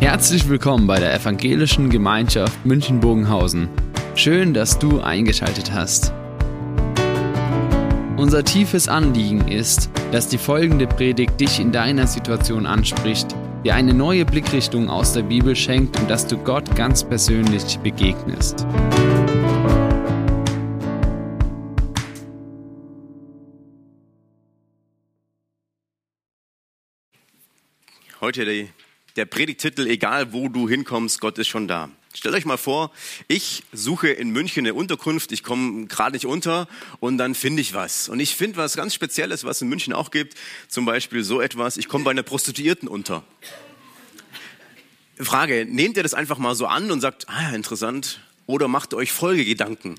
Herzlich willkommen bei der Evangelischen Gemeinschaft München-Bogenhausen. Schön, dass du eingeschaltet hast. Unser tiefes Anliegen ist, dass die folgende Predigt dich in deiner Situation anspricht, dir eine neue Blickrichtung aus der Bibel schenkt und dass du Gott ganz persönlich begegnest. Heute der Predigttitel, egal wo du hinkommst, Gott ist schon da. Stellt euch mal vor, ich suche in München eine Unterkunft, ich komme gerade nicht unter und dann finde ich was. Und ich finde was ganz Spezielles, was in München auch gibt, zum Beispiel so etwas, ich komme bei einer Prostituierten unter. Frage, nehmt ihr das einfach mal so an und sagt, interessant, oder macht ihr euch Folgegedanken?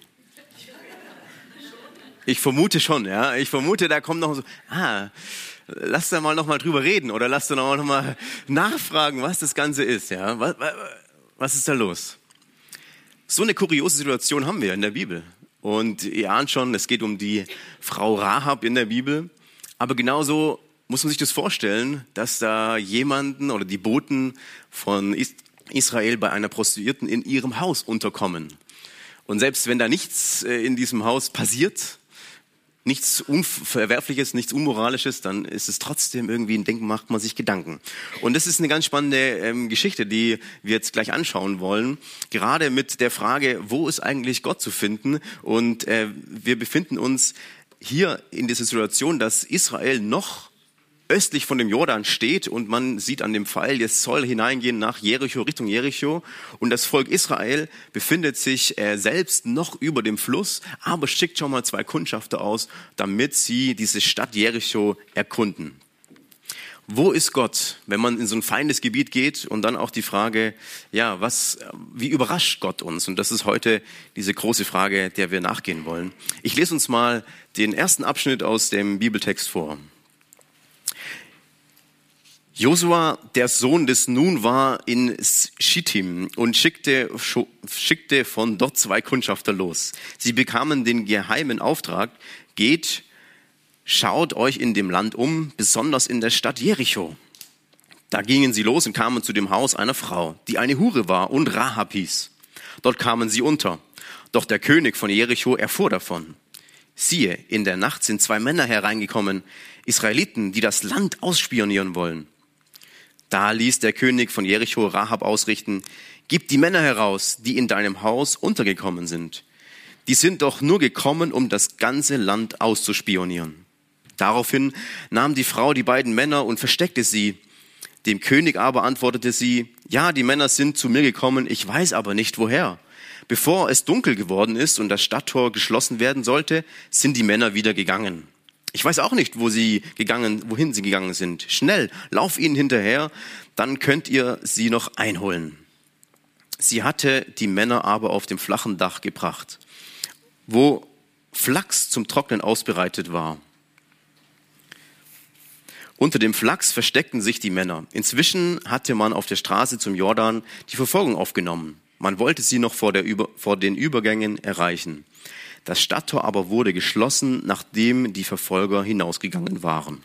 Ich vermute schon, ja. Ich vermute, da kommt noch so, lass da mal noch mal drüber reden oder lass da noch mal nachfragen, was das Ganze ist, ja. Was ist da los? So eine kuriose Situation haben wir in der Bibel. Und ihr ahnt schon, es geht um die Frau Rahab in der Bibel. Aber genauso muss man sich das vorstellen, dass da jemanden oder die Boten von Israel bei einer Prostituierten in ihrem Haus unterkommen. Und selbst wenn da nichts in diesem Haus passiert, nichts Unverwerfliches, nichts Unmoralisches, dann ist es trotzdem irgendwie ein Denken, macht man sich Gedanken. Und das ist eine ganz spannende Geschichte, die wir jetzt gleich anschauen wollen. Gerade mit der Frage, wo ist eigentlich Gott zu finden? Und wir befinden uns hier in dieser Situation, dass Israel noch östlich von dem Jordan steht und man sieht an dem Pfeil, jetzt soll hineingehen nach Jericho, Richtung Jericho. Und das Volk Israel befindet sich selbst noch über dem Fluss, aber schickt schon mal 2 Kundschafter aus, damit sie diese Stadt Jericho erkunden. Wo ist Gott, wenn man in so ein Feindesgebiet geht? Und dann auch die Frage, wie überrascht Gott uns? Und das ist heute diese große Frage, der wir nachgehen wollen. Ich lese uns mal den ersten Abschnitt aus dem Bibeltext vor. Josua, der Sohn des Nun, war in Schittim und schickte von dort 2 Kundschafter los. Sie bekamen den geheimen Auftrag, geht, schaut euch in dem Land um, besonders in der Stadt Jericho. Da gingen sie los und kamen zu dem Haus einer Frau, die eine Hure war und Rahab hieß. Dort kamen sie unter. Doch der König von Jericho erfuhr davon. Siehe, in der Nacht sind 2 Männer hereingekommen, Israeliten, die das Land ausspionieren wollen. Da ließ der König von Jericho Rahab ausrichten, gib die Männer heraus, die in deinem Haus untergekommen sind. Die sind doch nur gekommen, um das ganze Land auszuspionieren. Daraufhin nahm die Frau die beiden Männer und versteckte sie. Dem König aber antwortete sie, ja, die Männer sind zu mir gekommen, ich weiß aber nicht woher. Bevor es dunkel geworden ist und das Stadttor geschlossen werden sollte, sind die Männer wieder gegangen. Ich weiß auch nicht, wohin sie gegangen sind. Schnell, lauf ihnen hinterher, dann könnt ihr sie noch einholen. Sie hatte die Männer aber auf dem flachen Dach gebracht, wo Flachs zum Trocknen ausbereitet war. Unter dem Flachs versteckten sich die Männer. Inzwischen hatte man auf der Straße zum Jordan die Verfolgung aufgenommen. Man wollte sie noch vor den Übergängen erreichen. Das Stadttor aber wurde geschlossen, nachdem die Verfolger hinausgegangen waren.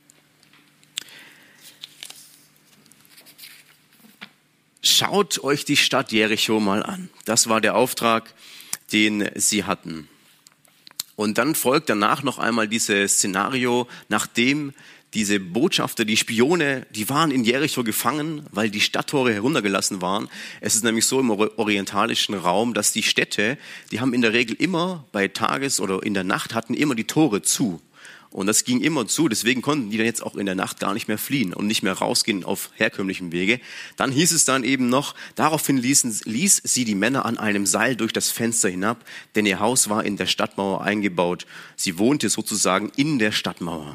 Schaut euch die Stadt Jericho mal an. Das war der Auftrag, den sie hatten. Und dann folgt danach noch einmal dieses Szenario, nachdem diese Botschafter, die Spione, die waren in Jericho gefangen, weil die Stadttore heruntergelassen waren. Es ist nämlich so im orientalischen Raum, dass die Städte, die haben in der Regel immer bei Tages- oder in der Nacht hatten immer die Tore zu. Und das ging immer zu, deswegen konnten die dann jetzt auch in der Nacht gar nicht mehr fliehen und nicht mehr rausgehen auf herkömmlichem Wege. Dann hieß es dann eben noch, daraufhin ließ sie die Männer an einem Seil durch das Fenster hinab, denn ihr Haus war in der Stadtmauer eingebaut. Sie wohnte sozusagen in der Stadtmauer.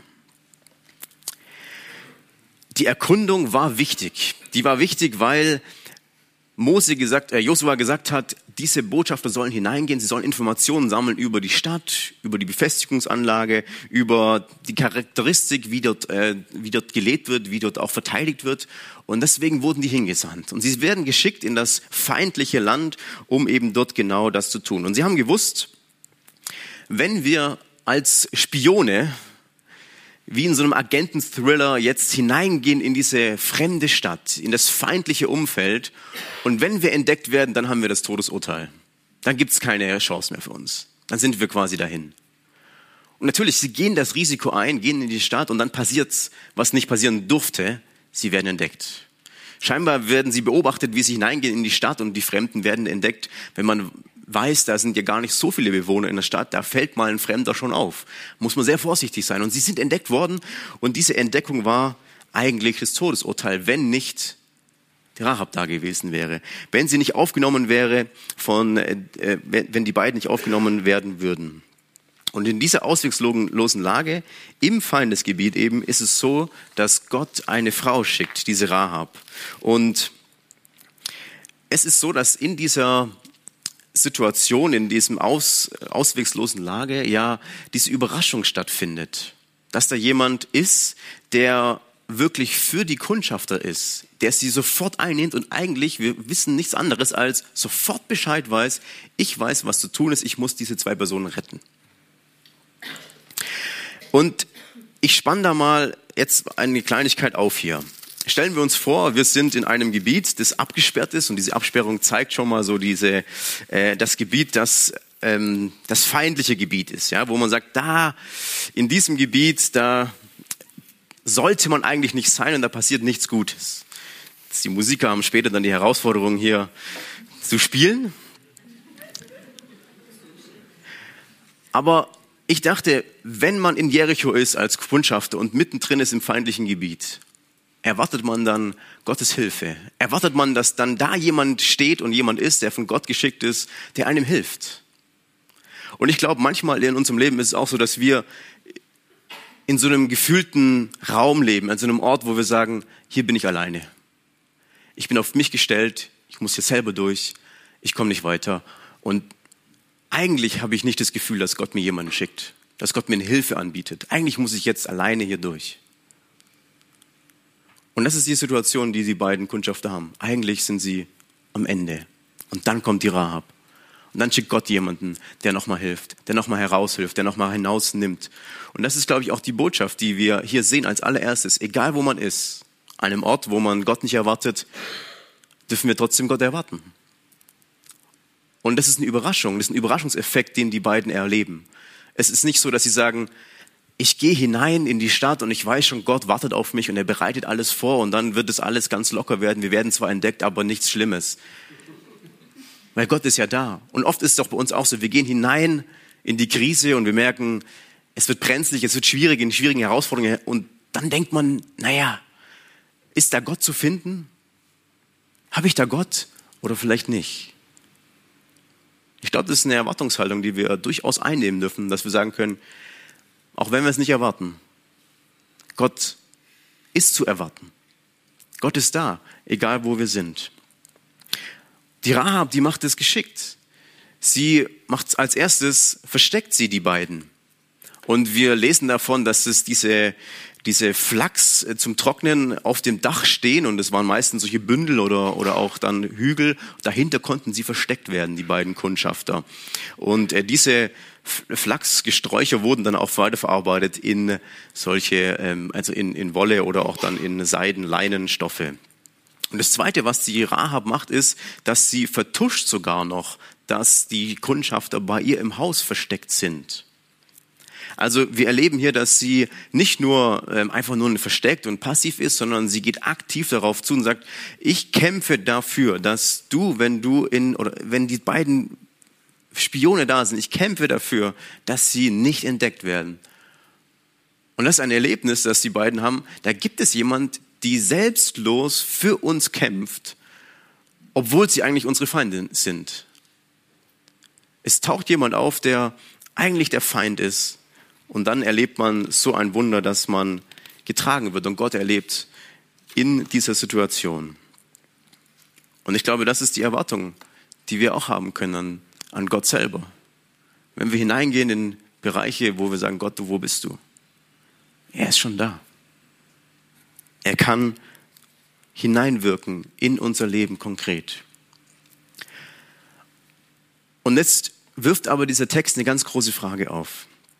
Die Erkundung war wichtig. Die war wichtig, weil Josua gesagt hat, diese Botschafter sollen hineingehen, sie sollen Informationen sammeln über die Stadt, über die Befestigungsanlage, über die Charakteristik, wie dort gelebt wird, wie dort auch verteidigt wird. Und deswegen wurden die hingesandt. Und sie werden geschickt in das feindliche Land, um eben dort genau das zu tun. Und sie haben gewusst, wenn wir als Spione wie in so einem Agenten-Thriller jetzt hineingehen in diese fremde Stadt, in das feindliche Umfeld. Und wenn wir entdeckt werden, dann haben wir das Todesurteil. Dann gibt es keine Chance mehr für uns. Dann sind wir quasi dahin. Und natürlich, sie gehen das Risiko ein, gehen in die Stadt und dann passiert's, was nicht passieren durfte. Sie werden entdeckt. Scheinbar werden sie beobachtet, wie sie hineingehen in die Stadt und die Fremden werden entdeckt. Wenn man weiß, da sind ja gar nicht so viele Bewohner in der Stadt, da fällt mal ein Fremder schon auf. Muss man sehr vorsichtig sein. Und sie sind entdeckt worden und diese Entdeckung war eigentlich das Todesurteil, wenn nicht die Rahab da gewesen wäre. Wenn sie nicht aufgenommen wäre wenn die beiden nicht aufgenommen werden würden. Und in dieser ausweglosen Lage im Feindesgebiet eben ist es so, dass Gott eine Frau schickt, diese Rahab. Und es ist so, dass in dieser Situation, in diesem ausweglosen Lage, ja, diese Überraschung stattfindet. Dass da jemand ist, der wirklich für die Kundschafter ist, der sie sofort einnimmt und eigentlich, wir wissen nichts anderes als sofort Bescheid weiß, ich weiß, was zu tun ist, ich muss diese zwei Personen retten. Und ich spanne da mal jetzt eine Kleinigkeit auf hier. Stellen wir uns vor, wir sind in einem Gebiet, das abgesperrt ist und diese Absperrung zeigt schon mal so das Gebiet, das feindliche Gebiet ist, ja, wo man sagt, da in diesem Gebiet, da sollte man eigentlich nicht sein und da passiert nichts Gutes. Die Musiker haben später dann die Herausforderung hier zu spielen. Aber ich dachte, wenn man in Jericho ist als Kundschafter und mittendrin ist im feindlichen Gebiet, erwartet man dann Gottes Hilfe? Erwartet man, dass dann da jemand steht und jemand ist, der von Gott geschickt ist, der einem hilft? Und ich glaube, manchmal in unserem Leben ist es auch so, dass wir in so einem gefühlten Raum leben, an so einem Ort, wo wir sagen, hier bin ich alleine. Ich bin auf mich gestellt, ich muss hier selber durch, ich komme nicht weiter. Und eigentlich habe ich nicht das Gefühl, dass Gott mir jemanden schickt, dass Gott mir eine Hilfe anbietet. Eigentlich muss ich jetzt alleine hier durch. Und das ist die Situation, die beiden Kundschafter haben. Eigentlich sind sie am Ende. Und dann kommt die Rahab. Und dann schickt Gott jemanden, der nochmal hilft, der nochmal heraushilft, der nochmal hinausnimmt. Und das ist, glaube ich, auch die Botschaft, die wir hier sehen als allererstes. Egal wo man ist, an einem Ort, wo man Gott nicht erwartet, dürfen wir trotzdem Gott erwarten. Und das ist eine Überraschung, das ist ein Überraschungseffekt, den die beiden erleben. Es ist nicht so, dass sie sagen, ich gehe hinein in die Stadt und ich weiß schon, Gott wartet auf mich und er bereitet alles vor und dann wird es alles ganz locker werden. Wir werden zwar entdeckt, aber nichts Schlimmes. Weil Gott ist ja da. Und oft ist es doch bei uns auch so, wir gehen hinein in die Krise und wir merken, es wird brenzlig, es wird schwierig, in schwierigen Herausforderungen. Und dann denkt man, naja, ist da Gott zu finden? Habe ich da Gott oder vielleicht nicht? Ich glaube, das ist eine Erwartungshaltung, die wir durchaus einnehmen dürfen, dass wir sagen können, auch wenn wir es nicht erwarten, Gott ist zu erwarten. Gott ist da, egal wo wir sind. Die Rahab, die macht es geschickt. Sie macht als erstes, versteckt sie die beiden. Und wir lesen davon, dass es diese Flachs zum Trocknen auf dem Dach stehen und es waren meistens solche Bündel oder auch dann Hügel. Dahinter konnten sie versteckt werden, die beiden Kundschafter. Und diese Flachsgesträucher wurden dann auch weiterverarbeitet in solche, also in Wolle oder auch dann in Seiden, Leinenstoffe. Und das Zweite, was die Rahab macht, ist, dass sie vertuscht sogar noch, dass die Kundschafter bei ihr im Haus versteckt sind. Also wir erleben hier, dass sie nicht nur einfach nur versteckt und passiv ist, sondern sie geht aktiv darauf zu und sagt, ich kämpfe dafür, dass wenn die beiden Spione da sind, ich kämpfe dafür, dass sie nicht entdeckt werden. Und das ist ein Erlebnis, das die beiden haben. Da gibt es jemand, die selbstlos für uns kämpft, obwohl sie eigentlich unsere Feinde sind. Es taucht jemand auf, der eigentlich der Feind ist. Und dann erlebt man so ein Wunder, dass man getragen wird und Gott erlebt in dieser Situation. Und ich glaube, das ist die Erwartung, die wir auch haben können an Gott selber. Wenn wir hineingehen in Bereiche, wo wir sagen, Gott, wo bist du? Er ist schon da. Er kann hineinwirken in unser Leben konkret. Und jetzt wirft aber dieser Text eine ganz große Frage auf.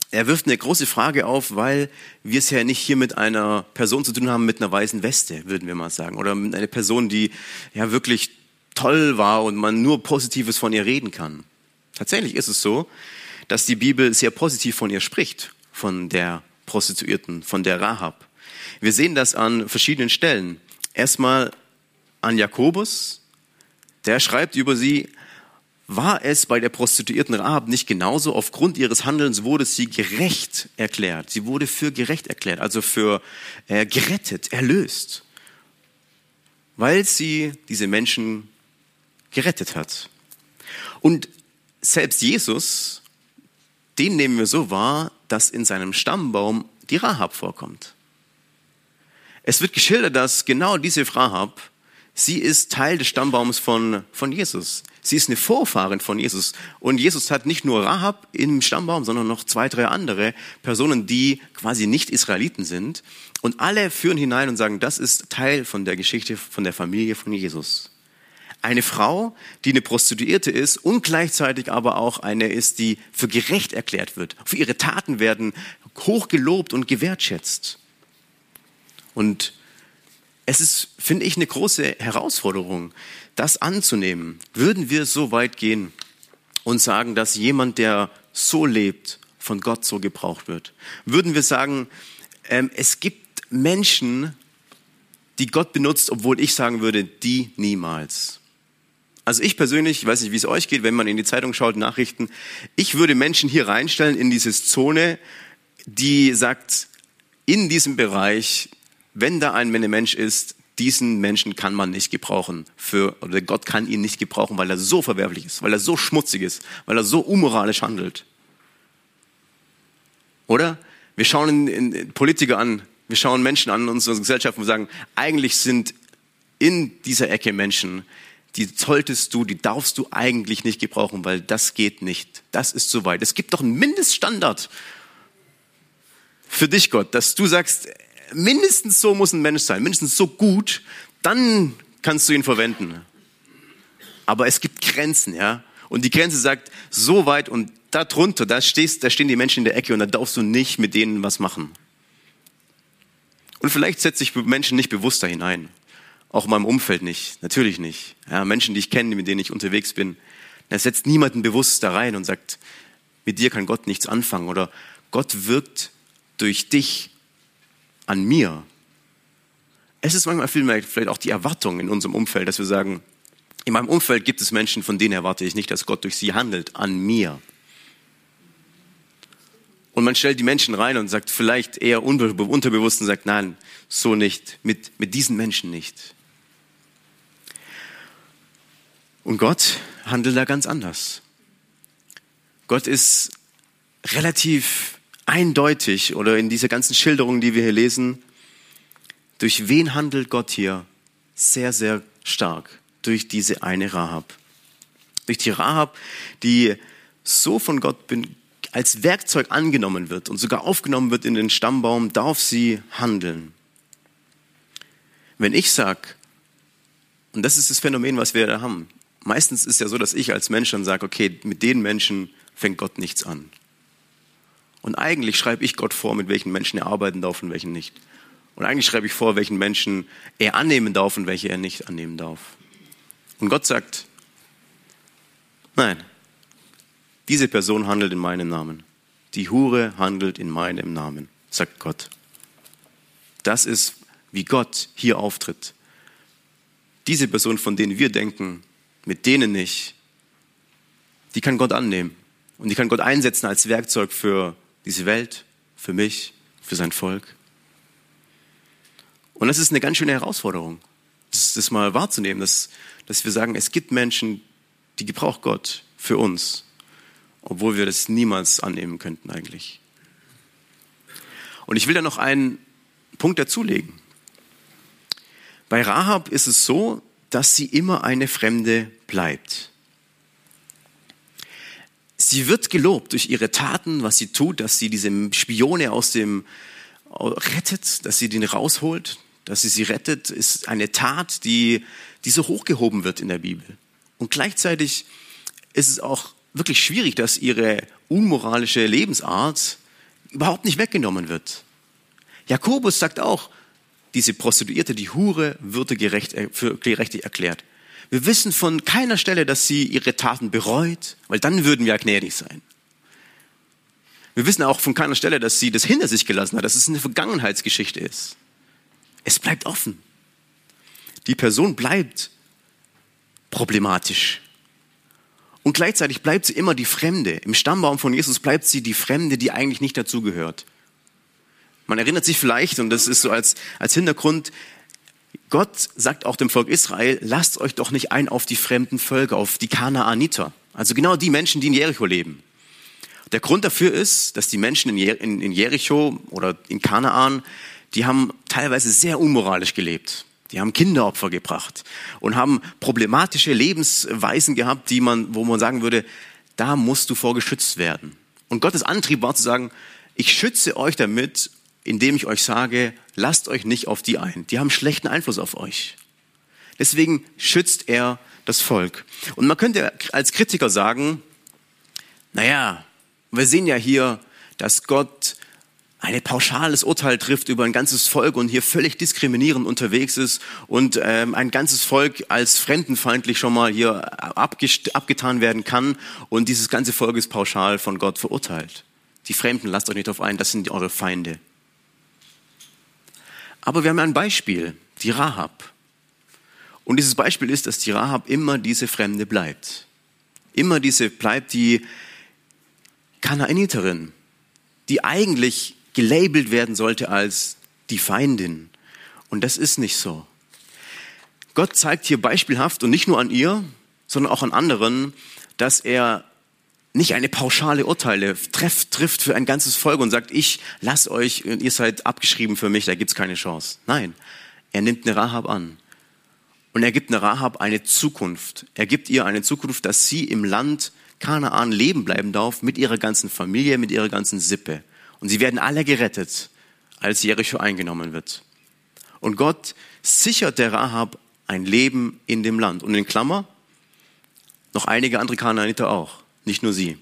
er wirft eine große Frage auf, weil wir es ja nicht hier mit einer Person zu tun haben mit einer weißen Weste, würden wir mal sagen. Oder mit einer Person, die ja wirklich toll war und man nur Positives von ihr reden kann. Tatsächlich ist es so, dass die Bibel sehr positiv von ihr spricht, von der Prostituierten, von der Rahab. Wir sehen das an verschiedenen Stellen. Erstmal an Jakobus, der schreibt über sie: War es bei der Prostituierten Rahab nicht genauso? Aufgrund ihres Handelns wurde sie gerecht erklärt. Sie wurde für gerecht erklärt, also für gerettet, erlöst, weil sie diese Menschen gerettet hat. Und selbst Jesus, den nehmen wir so wahr, dass in seinem Stammbaum die Rahab vorkommt. Es wird geschildert, dass genau diese Rahab, sie ist Teil des Stammbaums von Jesus. Sie ist eine Vorfahrin von Jesus. Und Jesus hat nicht nur Rahab im Stammbaum, sondern noch 2, 3 andere Personen, die quasi nicht Israeliten sind. Und alle führen hinein und sagen, das ist Teil von der Geschichte, von der Familie von Jesus. Eine Frau, die eine Prostituierte ist und gleichzeitig aber auch eine ist, die für gerecht erklärt wird. Für ihre Taten werden hochgelobt und gewertschätzt. Und es ist, finde ich, eine große Herausforderung, das anzunehmen. Würden wir so weit gehen und sagen, dass jemand, der so lebt, von Gott so gebraucht wird? Würden wir sagen, es gibt Menschen, die Gott benutzt, obwohl ich sagen würde, die niemals. Also ich persönlich, ich weiß nicht, wie es euch geht, wenn man in die Zeitung schaut, Nachrichten, ich würde Menschen hier reinstellen in diese Zone, die sagt, in diesem Bereich, wenn da ein Mensch ist, diesen Menschen kann man nicht gebrauchen oder Gott kann ihn nicht gebrauchen, weil er so verwerflich ist, weil er so schmutzig ist, weil er so unmoralisch handelt. Oder? Wir schauen Politiker an, wir schauen Menschen an in unserer Gesellschaft und sagen, eigentlich sind in dieser Ecke Menschen, die darfst du eigentlich nicht gebrauchen, weil das geht nicht. Das ist zu weit. Es gibt doch einen Mindeststandard für dich, Gott, dass du sagst, mindestens so muss ein Mensch sein, mindestens so gut, dann kannst du ihn verwenden. Aber es gibt Grenzen, ja. Und die Grenze sagt, so weit und da drunter, da stehen die Menschen in der Ecke und da darfst du nicht mit denen was machen. Und vielleicht setze ich Menschen nicht bewusst da hinein. Auch in meinem Umfeld nicht, natürlich nicht. Ja, Menschen, die ich kenne, mit denen ich unterwegs bin, da setzt niemanden bewusst da rein und sagt, mit dir kann Gott nichts anfangen oder Gott wirkt durch dich an mir. Es ist manchmal vielleicht auch die Erwartung in unserem Umfeld, dass wir sagen, in meinem Umfeld gibt es Menschen, von denen erwarte ich nicht, dass Gott durch sie handelt, an mir. Und man stellt die Menschen rein und sagt vielleicht eher unterbewusst und sagt, nein, so nicht, mit diesen Menschen nicht. Und Gott handelt da ganz anders. Gott ist relativ eindeutig oder in dieser ganzen Schilderung, die wir hier lesen, durch wen handelt Gott hier? Sehr, sehr stark. Durch diese eine Rahab. Durch die Rahab, die so von Gott als Werkzeug angenommen wird und sogar aufgenommen wird in den Stammbaum, darf sie handeln. Wenn ich sage, und das ist das Phänomen, was wir da haben, meistens ist ja so, dass ich als Mensch dann sage, okay, mit den Menschen fängt Gott nichts an. Und eigentlich schreibe ich Gott vor, mit welchen Menschen er arbeiten darf und welchen nicht. Und eigentlich schreibe ich vor, welchen Menschen er annehmen darf und welche er nicht annehmen darf. Und Gott sagt, nein, diese Person handelt in meinem Namen. Die Hure handelt in meinem Namen, sagt Gott. Das ist, wie Gott hier auftritt. Diese Person, von denen wir denken, mit denen nicht, die kann Gott annehmen. Und die kann Gott einsetzen als Werkzeug für diese Welt, für mich, für sein Volk. Und das ist eine ganz schöne Herausforderung, das mal wahrzunehmen, dass wir sagen, es gibt Menschen, die gebraucht Gott für uns, obwohl wir das niemals annehmen könnten eigentlich. Und ich will da noch einen Punkt dazulegen. Bei Rahab ist es so, dass sie immer eine Fremde bleibt. Sie wird gelobt durch ihre Taten, was sie tut, dass sie diese Spione rettet, dass sie den rausholt, dass sie rettet, ist eine Tat, die so hochgehoben wird in der Bibel. Und gleichzeitig ist es auch wirklich schwierig, dass ihre unmoralische Lebensart überhaupt nicht weggenommen wird. Jakobus sagt auch, diese Prostituierte, die Hure, würde für gerechtig erklärt. Wir wissen von keiner Stelle, dass sie ihre Taten bereut, weil dann würden wir ja gnädig sein. Wir wissen auch von keiner Stelle, dass sie das hinter sich gelassen hat, dass es eine Vergangenheitsgeschichte ist. Es bleibt offen. Die Person bleibt problematisch. Und gleichzeitig bleibt sie immer die Fremde. Im Stammbaum von Jesus bleibt sie die Fremde, die eigentlich nicht dazugehört. Man erinnert sich vielleicht, und das ist so als Hintergrund, Gott sagt auch dem Volk Israel, lasst euch doch nicht ein auf die fremden Völker, auf die Kanaaniter. Also genau die Menschen, die in Jericho leben. Der Grund dafür ist, dass die Menschen in Jericho oder in Kanaan, die haben teilweise sehr unmoralisch gelebt. Die haben Kinderopfer gebracht und haben problematische Lebensweisen gehabt, wo man sagen würde, da musst du vor geschützt werden. Und Gottes Antrieb war zu sagen, ich schütze euch damit, indem ich euch sage, lasst euch nicht auf die ein. Die haben schlechten Einfluss auf euch. Deswegen schützt er das Volk. Und man könnte als Kritiker sagen, naja, wir sehen ja hier, dass Gott ein pauschales Urteil trifft über ein ganzes Volk und hier völlig diskriminierend unterwegs ist und ein ganzes Volk als fremdenfeindlich schon mal hier abgetan werden kann und dieses ganze Volk ist pauschal von Gott verurteilt. Die Fremden, lasst euch nicht drauf ein, das sind eure Feinde. Aber wir haben ein Beispiel, die Rahab. Und dieses Beispiel ist, dass die Rahab immer diese Fremde bleibt. Immer diese bleibt die Kanaaniterin, die eigentlich gelabelt werden sollte als die Feindin. Und das ist nicht so. Gott zeigt hier beispielhaft und nicht nur an ihr, sondern auch an anderen, dass er nicht eine pauschale Urteile trifft für ein ganzes Volk und sagt, ich lasse euch, ihr seid abgeschrieben für mich, da gibt's keine Chance. Nein, er nimmt eine Rahab an. Und er gibt eine Rahab eine Zukunft. Er gibt ihr eine Zukunft, dass sie im Land Kanaan leben bleiben darf, mit ihrer ganzen Familie, mit ihrer ganzen Sippe. Und sie werden alle gerettet, als Jericho eingenommen wird. Und Gott sichert der Rahab ein Leben in dem Land. Und in Klammer, noch einige andere Kanaaniter auch, nicht nur sie.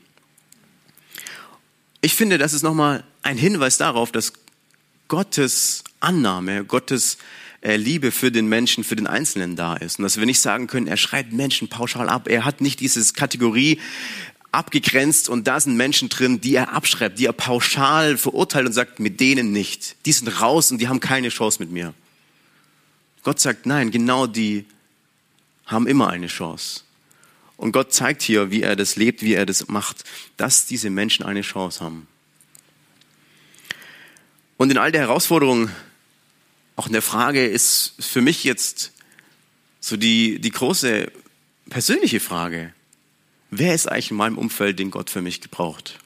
Ich finde, das ist nochmal ein Hinweis darauf, dass Gottes Annahme, Gottes Liebe für den Menschen, für den Einzelnen da ist. Und dass wir nicht sagen können, er schreibt Menschen pauschal ab. Er hat nicht diese Kategorie abgegrenzt und da sind Menschen drin, die er abschreibt, die er pauschal verurteilt und sagt, mit denen nicht. Die sind raus und die haben keine Chance mit mir. Gott sagt, nein, genau die haben immer eine Chance. Und Gott zeigt hier, wie er das lebt, wie er das macht, dass diese Menschen eine Chance haben. Und in all der Herausforderung, auch in der Frage, ist für mich jetzt so die große persönliche Frage, wer ist eigentlich in meinem Umfeld, den Gott für mich gebraucht?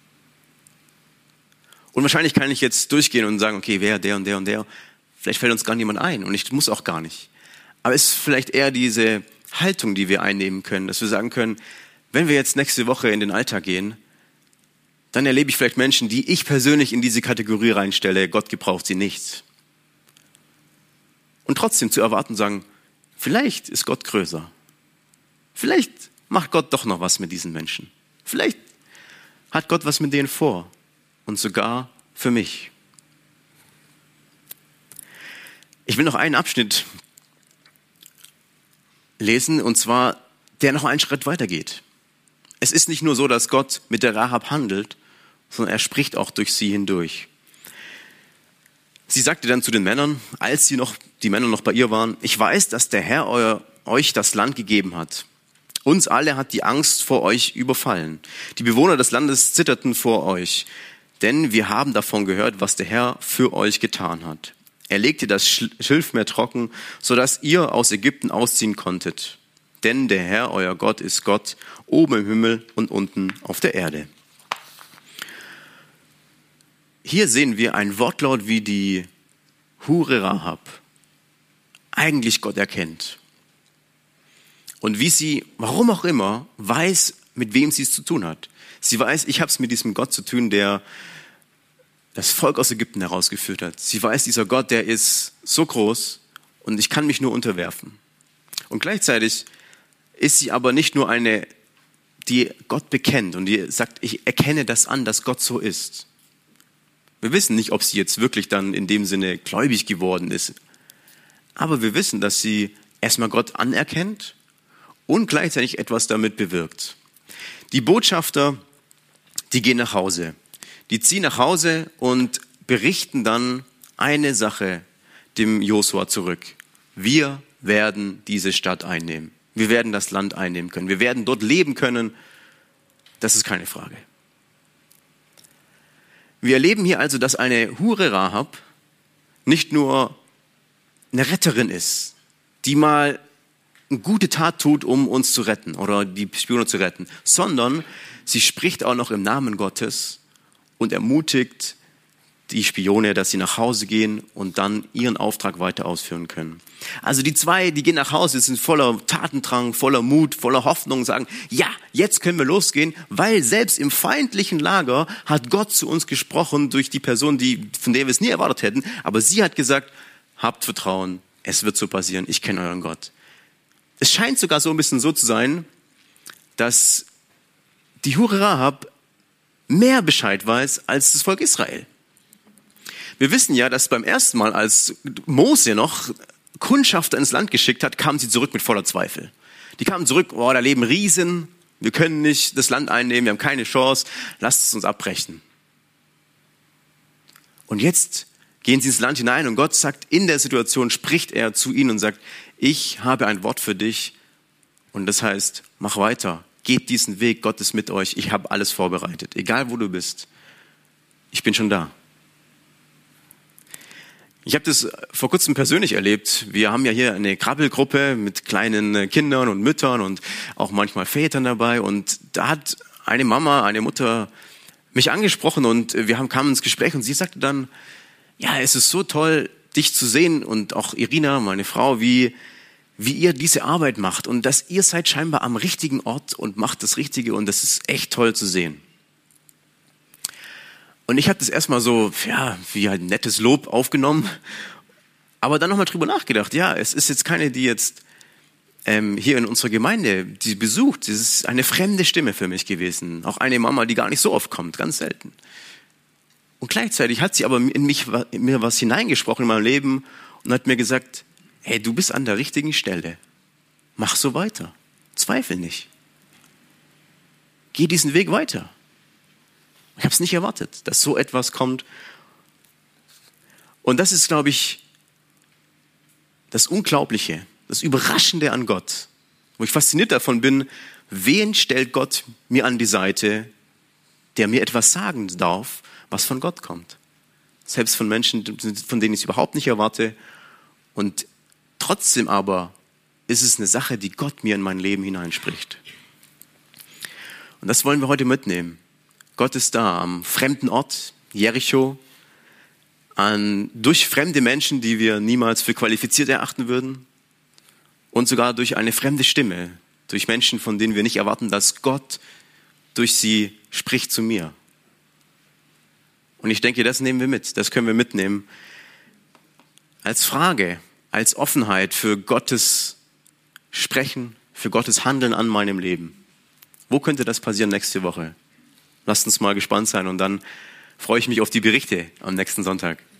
Und wahrscheinlich kann ich jetzt durchgehen und sagen, okay, wer, der und der und der. Vielleicht fällt uns gar niemand ein und ich muss auch gar nicht. Aber es ist vielleicht eher diese Haltung, die wir einnehmen können, dass wir sagen können, wenn wir jetzt nächste Woche in den Alltag gehen, dann erlebe ich vielleicht Menschen, die ich persönlich in diese Kategorie reinstelle, Gott gebraucht sie nicht. Und trotzdem zu erwarten, sagen, vielleicht ist Gott größer. Vielleicht macht Gott doch noch was mit diesen Menschen. Vielleicht hat Gott was mit denen vor. Und sogar für mich. Ich will noch einen Abschnitt lesen, und zwar, der noch einen Schritt weitergeht. Es ist nicht nur so, dass Gott mit der Rahab handelt, sondern er spricht auch durch sie hindurch. Sie sagte dann zu den Männern, als die Männer noch bei ihr waren, ich weiß, dass der Herr euch das Land gegeben hat. Uns alle hat die Angst vor euch überfallen. Die Bewohner des Landes zitterten vor euch, denn wir haben davon gehört, was der Herr für euch getan hat. Er legte das Schilfmeer trocken, sodass ihr aus Ägypten ausziehen konntet. Denn der Herr, euer Gott, ist Gott, oben im Himmel und unten auf der Erde. Hier sehen wir ein Wortlaut, wie die Hure Rahab eigentlich Gott erkennt. Und wie sie, warum auch immer, weiß, mit wem sie es zu tun hat. Sie weiß, ich habe es mit diesem Gott zu tun, der das Volk aus Ägypten herausgeführt hat. Sie weiß, dieser Gott, der ist so groß und ich kann mich nur unterwerfen. Und gleichzeitig ist sie aber nicht nur eine, die Gott bekennt und die sagt, ich erkenne das an, dass Gott so ist. Wir wissen nicht, ob sie jetzt wirklich dann in dem Sinne gläubig geworden ist. Aber wir wissen, dass sie erstmal Gott anerkennt und gleichzeitig etwas damit bewirkt. Die Botschafter, die gehen nach Hause. Die ziehen nach Hause und berichten dann eine Sache dem Josua zurück. Wir werden diese Stadt einnehmen. Wir werden das Land einnehmen können. Wir werden dort leben können. Das ist keine Frage. Wir erleben hier also, dass eine Hure Rahab nicht nur eine Retterin ist, die mal eine gute Tat tut, um uns zu retten oder die Spione zu retten, sondern sie spricht auch noch im Namen Gottes und ermutigt die Spione, dass sie nach Hause gehen und dann ihren Auftrag weiter ausführen können. Also die zwei, die gehen nach Hause, sind voller Tatendrang, voller Mut, voller Hoffnung, sagen, ja, jetzt können wir losgehen, weil selbst im feindlichen Lager hat Gott zu uns gesprochen durch die Person, von der wir es nie erwartet hätten, aber sie hat gesagt, habt Vertrauen, es wird so passieren, ich kenne euren Gott. Es scheint sogar so ein bisschen so zu sein, dass die Hure Rahab mehr Bescheid weiß als das Volk Israel. Wir wissen ja, dass beim ersten Mal, als Mose noch Kundschafter ins Land geschickt hat, kamen sie zurück mit voller Zweifel. Die kamen zurück, da leben Riesen, wir können nicht das Land einnehmen, wir haben keine Chance, lasst es uns abbrechen. Und jetzt gehen sie ins Land hinein und Gott sagt, in der Situation spricht er zu ihnen und sagt, ich habe ein Wort für dich und das heißt, mach weiter, geht diesen Weg, Gott ist mit euch, ich habe alles vorbereitet, egal wo du bist, ich bin schon da. Ich habe das vor kurzem persönlich erlebt. Wir haben ja hier eine Krabbelgruppe mit kleinen Kindern und Müttern und auch manchmal Vätern dabei. Und da hat eine Mama, eine Mutter mich angesprochen und wir kamen ins Gespräch und sie sagte dann, ja, es ist so toll, dich zu sehen und auch Irina, meine Frau, wie ihr diese Arbeit macht und dass ihr seid scheinbar am richtigen Ort und macht das Richtige und das ist echt toll zu sehen. Und ich habe das erstmal so, wie ein nettes Lob aufgenommen, aber dann nochmal drüber nachgedacht. Ja, es ist jetzt keine, die jetzt hier in unserer Gemeinde, die besucht. Das ist eine fremde Stimme für mich gewesen. Auch eine Mama, die gar nicht so oft kommt, ganz selten. Und gleichzeitig hat sie aber in mir was hineingesprochen in meinem Leben und hat mir gesagt, hey, du bist an der richtigen Stelle. Mach so weiter. Zweifel nicht. Geh diesen Weg weiter. Ich habe es nicht erwartet, dass so etwas kommt. Und das ist, glaube ich, das Unglaubliche, das Überraschende an Gott, wo ich fasziniert davon bin, wen stellt Gott mir an die Seite, der mir etwas sagen darf, was von Gott kommt. Selbst von Menschen, von denen ich es überhaupt nicht erwarte. Und trotzdem aber ist es eine Sache, die Gott mir in mein Leben hineinspricht. Und das wollen wir heute mitnehmen. Gott ist da am fremden Ort, Jericho, durch fremde Menschen, die wir niemals für qualifiziert erachten würden und sogar durch eine fremde Stimme, durch Menschen, von denen wir nicht erwarten, dass Gott durch sie spricht zu mir. Und ich denke, das nehmen wir mit, das können wir mitnehmen als Frage, als Offenheit für Gottes Sprechen, für Gottes Handeln an meinem Leben. Wo könnte das passieren nächste Woche? Lasst uns mal gespannt sein und dann freue ich mich auf die Berichte am nächsten Sonntag.